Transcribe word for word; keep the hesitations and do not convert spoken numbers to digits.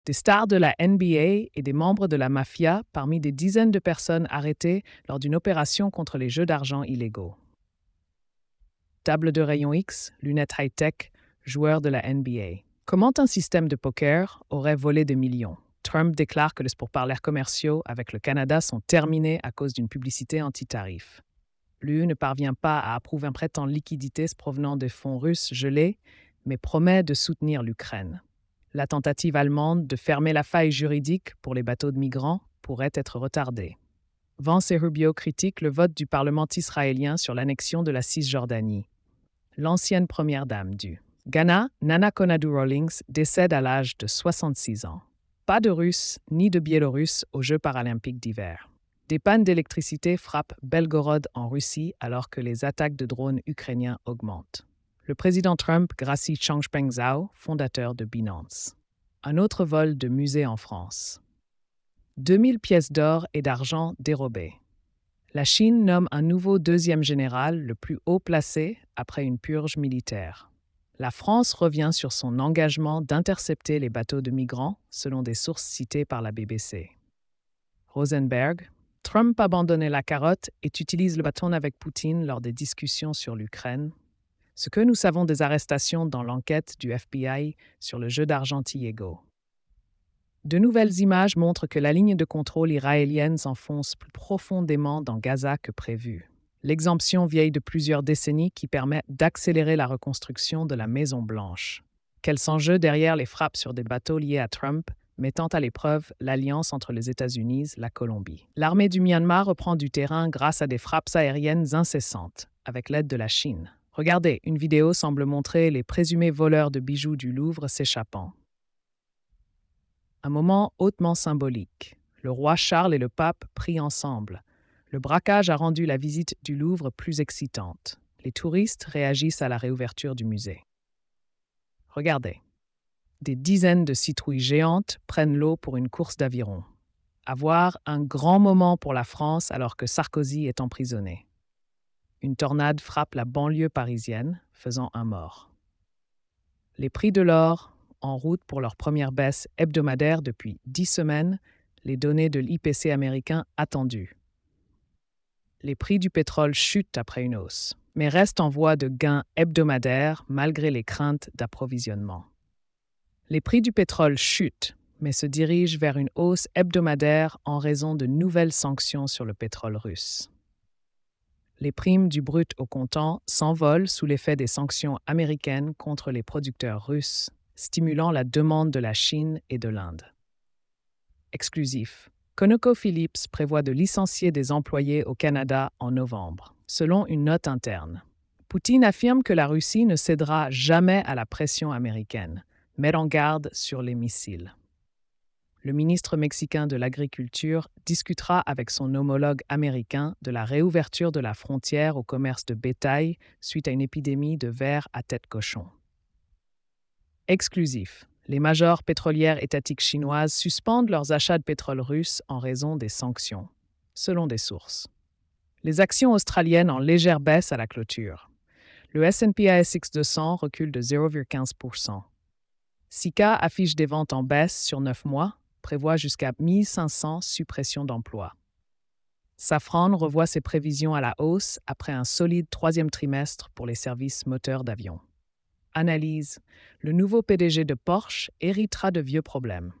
Des stars de la N B A et des membres de la mafia parmi des dizaines de personnes arrêtées lors d'une opération contre les jeux d'argent illégaux. Table de rayon X, lunettes high-tech, joueurs de la N B A. Comment un système de poker aurait volé des millions? Trump déclare que les pourparlers commerciaux avec le Canada sont terminés à cause d'une publicité anti-tarif. L'U E ne parvient pas à approuver un prêt en liquidités provenant des fonds russes gelés, mais promet de soutenir l'Ukraine. La tentative allemande de fermer la faille juridique pour les bateaux de migrants pourrait être retardée. Vance et Rubio critiquent le vote du Parlement israélien sur l'annexion de la Cisjordanie. L'ancienne première dame du Ghana, Nana Konadu-Rawlings, décède à l'âge de soixante-six ans. Pas de Russes ni de Biélorusses aux Jeux paralympiques d'hiver. Des pannes d'électricité frappent Belgorod en Russie alors que les attaques de drones ukrainiens augmentent. Le président Trump gracie Changpeng Zhao, fondateur de Binance. Un autre vol de musée en France. deux mille pièces d'or et d'argent dérobées. La Chine nomme un nouveau deuxième général, le plus haut placé, après une purge militaire. La France revient sur son engagement d'intercepter les bateaux de migrants, selon des sources citées par la B B C. Rosenberg, Trump abandonnait la carotte et utilise le bâton avec Poutine lors des discussions sur l'Ukraine. Ce que nous savons des arrestations dans l'enquête du F B I sur le jeu d'argent illégaux. De nouvelles images montrent que la ligne de contrôle israélienne s'enfonce plus profondément dans Gaza que prévu. L'exemption vieille de plusieurs décennies qui permet d'accélérer la reconstruction de la Maison-Blanche. Quels s'enjeux derrière les frappes sur des bateaux liés à Trump, mettant à l'épreuve l'alliance entre les États-Unis et la Colombie. L'armée du Myanmar reprend du terrain grâce à des frappes aériennes incessantes, avec l'aide de la Chine. Regardez, une vidéo semble montrer les présumés voleurs de bijoux du Louvre s'échappant. Un moment hautement symbolique. Le roi Charles et le pape prient ensemble. Le braquage a rendu la visite du Louvre plus excitante. Les touristes réagissent à la réouverture du musée. Regardez. Des dizaines de citrouilles géantes prennent l'eau pour une course d'aviron. À voir, un grand moment pour la France alors que Sarkozy est emprisonné. Une tornade frappe la banlieue parisienne, faisant un mort. Les prix de l'or, en route pour leur première baisse hebdomadaire depuis dix semaines, les données de l'I P C américain attendues. Les prix du pétrole chutent après une hausse, mais restent en voie de gain hebdomadaire malgré les craintes d'approvisionnement. Les prix du pétrole chutent, mais se dirigent vers une hausse hebdomadaire en raison de nouvelles sanctions sur le pétrole russe. Les primes du brut au comptant s'envolent sous l'effet des sanctions américaines contre les producteurs russes, stimulant la demande de la Chine et de l'Inde. Exclusif. ConocoPhillips prévoit de licencier des employés au Canada en novembre, selon une note interne. Poutine affirme que la Russie ne cédera jamais à la pression américaine, met en garde sur les missiles. Le ministre mexicain de l'Agriculture discutera avec son homologue américain de la réouverture de la frontière au commerce de bétail suite à une épidémie de vers à tête cochon. Exclusif. Les majors pétrolières étatiques chinoises suspendent leurs achats de pétrole russe en raison des sanctions, selon des sources. Les actions australiennes en légère baisse à la clôture. Le S and P A S X deux cents recule de zéro virgule quinze pour cent. Sika affiche des ventes en baisse sur neuf mois, prévoit jusqu'à mille cinq cents suppressions d'emplois. Safran revoit ses prévisions à la hausse après un solide troisième trimestre pour les services moteurs d'avion. Analyse. Le nouveau P D G de Porsche héritera de vieux problèmes.